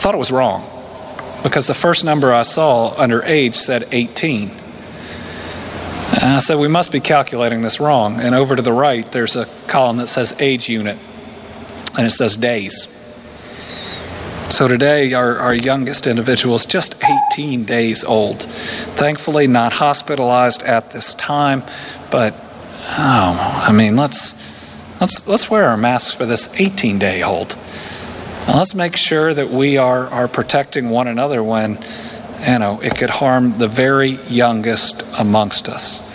thought it was wrong because the first number I saw under age said 18. And I said, we must be calculating this wrong. And over to the right, there's a column that says age unit, and it says days. So today, our youngest individual is just 18 days old. Thankfully, not hospitalized at this time, but let's wear our masks for this 18-day-old. Let's make sure that we are protecting one another when, it could harm the very youngest amongst us.